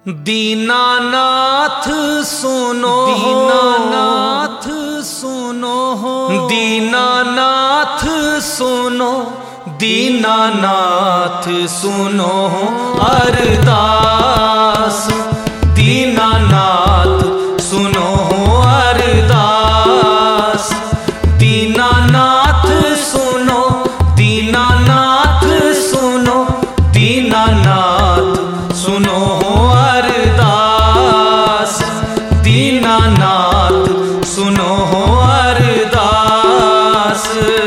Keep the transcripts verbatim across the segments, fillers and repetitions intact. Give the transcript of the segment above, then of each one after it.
दीनानाथ सुनो, दीनानाथ सुनो, दीनानाथ सुनो, दीनानाथ सुनो अरदास। दीनानाथ सुनो अरदास। दीनानाथ सुनो, दीनानाथ सुनो, दीनानाथ सुनो अरदास। दीनानाथ सुनो अरदास।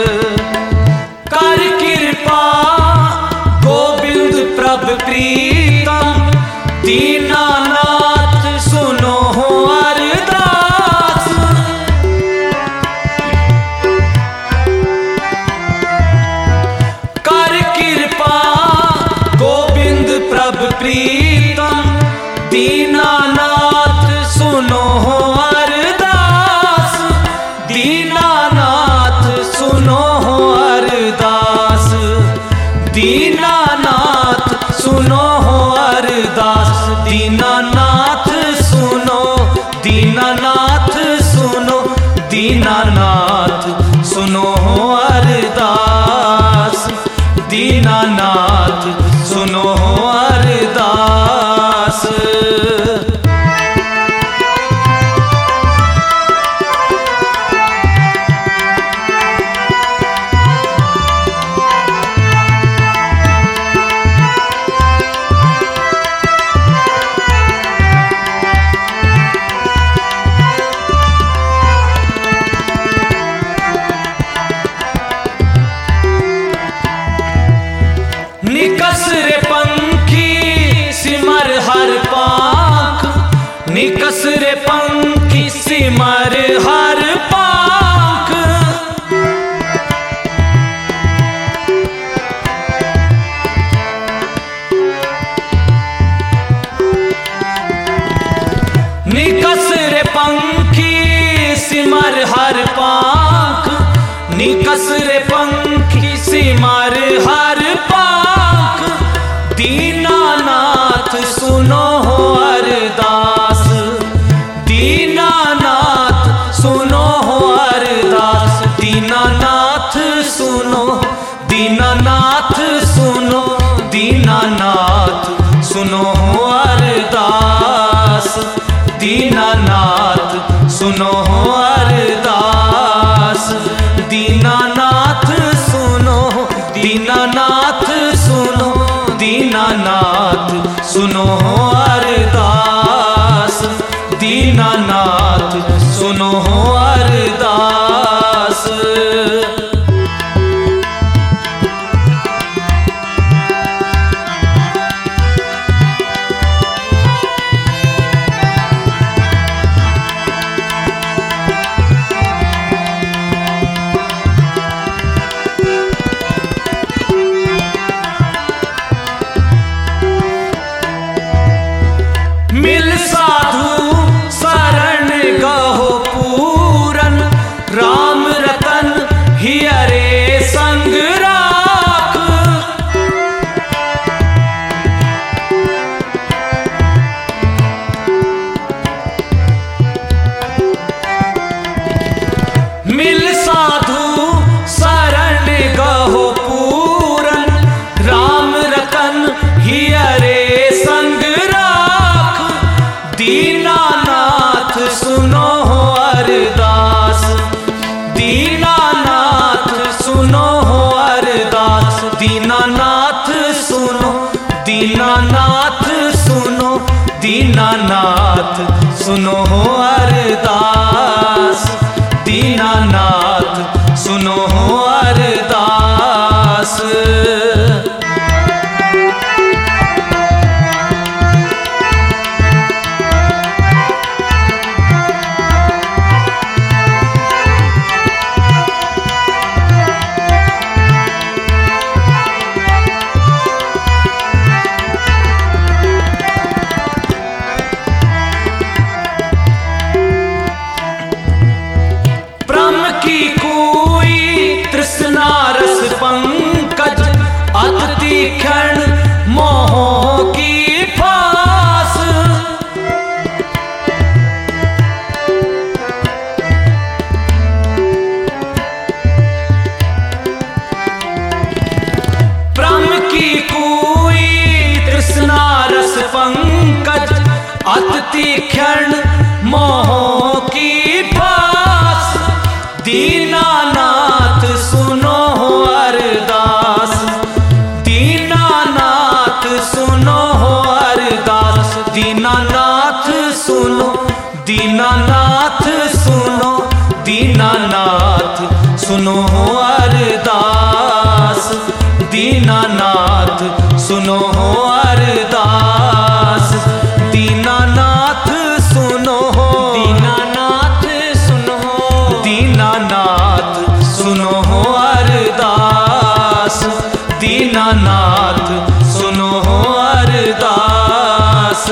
कर कृपा गोविंद प्रभ प्रीतम, दीनानाथ सुनो अरदास। कर कृपा गोविंद प्रभ प्रीतम, दीनानाथ सुनो अरदास। दीनानाथ सुनो अरदास। दीनानाथ सुनो अरदास। दीनानाथ सुनो, दीनानाथ सुनो, दीनानाथ सुनो अरदास। दीनानाथ सुनो अरदास। निकस रे पंखी सिमर हर पाख, निकस रे पंखी सिमर हर पाख। निकस रे पंखी सिमर हर पाख, निकस रे पंखी सिमर हर पाख। दीनानाथ सुनो अरदास। दीनानाथ सुनो अरदास। दीनानाथ सुनो, दीनानाथ सुनो, दीनानाथ सुनो अरदास। दीनानाथ सुनो अरदास। दीनानाथ सुनो, दीनानाथ सुनो, दीनानाथ सुनो अरदास। दीनानाथ सुनो अरदास। मिल साधु शरण गहो पूरन, राम रतन हियरे संग राख। मिल साधु शरण गहो पूरन, राम रतन हियरे संग राख। दीनानाथ सुनो अरदास। दीनानाथ सुनो अरदास। दीनानाथ सुनो, दीनानाथ सुनो, दीनानाथ सुनो अरदास। दीनानाथ सुनो अरदास। दीनानाथ सुनो, दीनानाथ सुनो, दीनानाथ सुनो अरदास, दीनानाथ सुनो अरदास, दीनानाथ सुनो, दीनानाथ सुनो, दीनानाथ सुनो अरदास, दीनानाथ सुनो अरदास।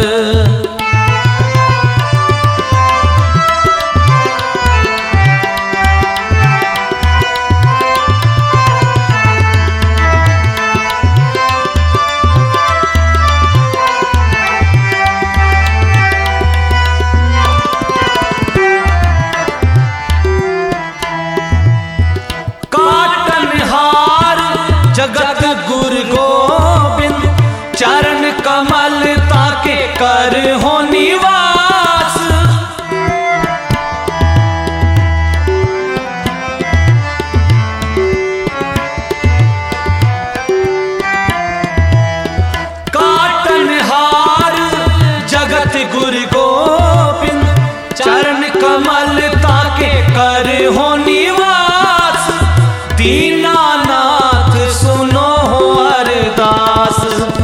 जगत गुरु गोविंद चरण कमल ताके कर हो निवास, काटनहार जगत गुरु गोविंद चरण कमल ताके कर हो निवास, दीनानाथ सुनो अरदास,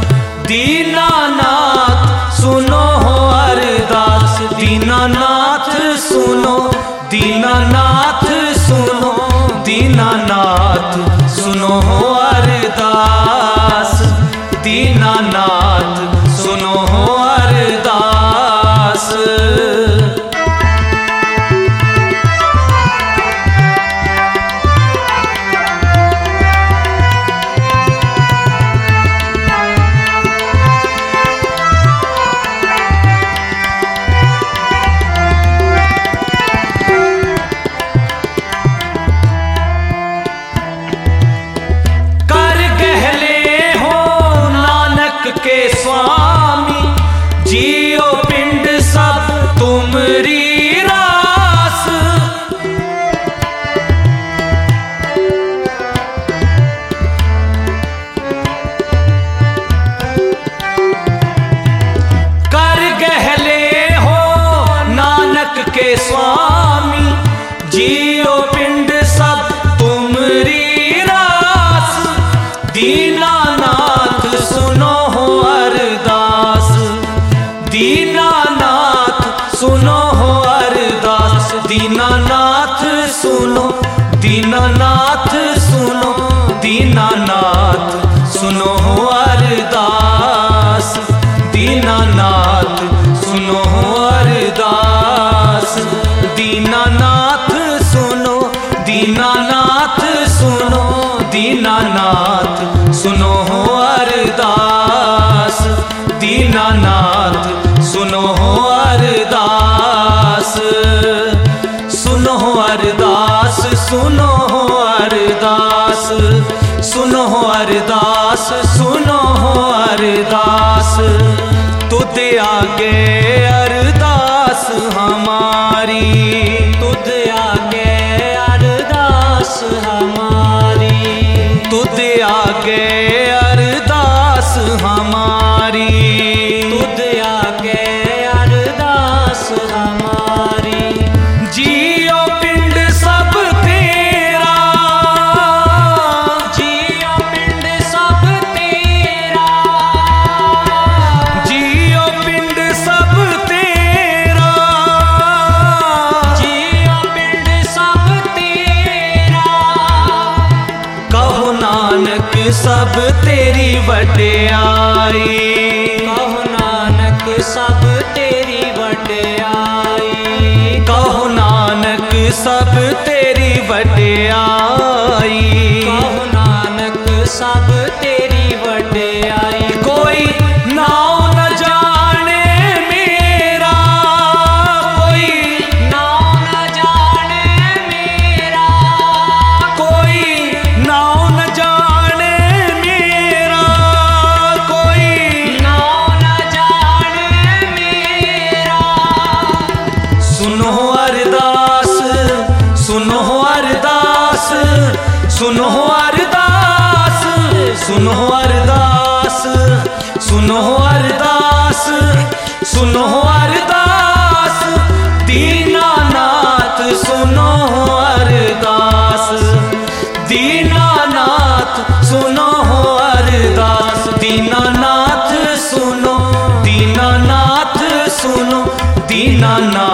दीनानाथ सुनो अरदास, दीनानाथ सुनो, दीनानाथ सुनो, दीनानाथ सुनो अरदास, दीनानाथ सुनो अरदास। के स्वामी जियो पिंड सब तुमरी रास, कर गहले हो नानक के स्वामी जियो पिंड सब तुमरी रास, दीनानाथ सुनो अरदास, दीनानाथ सुनो अरदास, दीनानाथ सुनो, दीनानाथ सुनो, दीनानाथ सुनो अरदास, दीनानाथ सुनो अरदास, दीनानाथ सुनो, दीनानाथ सुनो, दीनानाथ सुनो अरदास, दीनानाथ सुनो अरदास, सुनो अरदास, सुनो अरदास, सुनो अरदास, सुनो अरदास, तुझ आगे अरदास हमारी, तुझ आगे अरदास हमारी, तुझ आगे अरदास हमारी, तुझ आगे अरदास हमारी, जियो पिंड सब तेरा, जियो पिंड सब तेरा, जियो पिंड सब तेरा, जियो पिंड सब तेरा, कहो नानक सब तेरी वडियाई, कहो नानक सब तेरी वडियाई, कहो नानक सब तेरी वडियाई, कहो नानक सब तेरी वडियाई, कोई नाम न जाने मेरा, कोई नाम न जाने मेरा, कोई नाम न जाने मेरा, कोई नाम न जाने मेरा, सुनो अरदास, सुनो अरदास, सुनो अरदास, सुनो अरदास, सुनो अरदास, सुनो अरदास दीनानाथ सुनो अरदास दीनानाथ सुनो अरदास दीनानाथ सुनो दीनानाथ सुनो दीनानाथ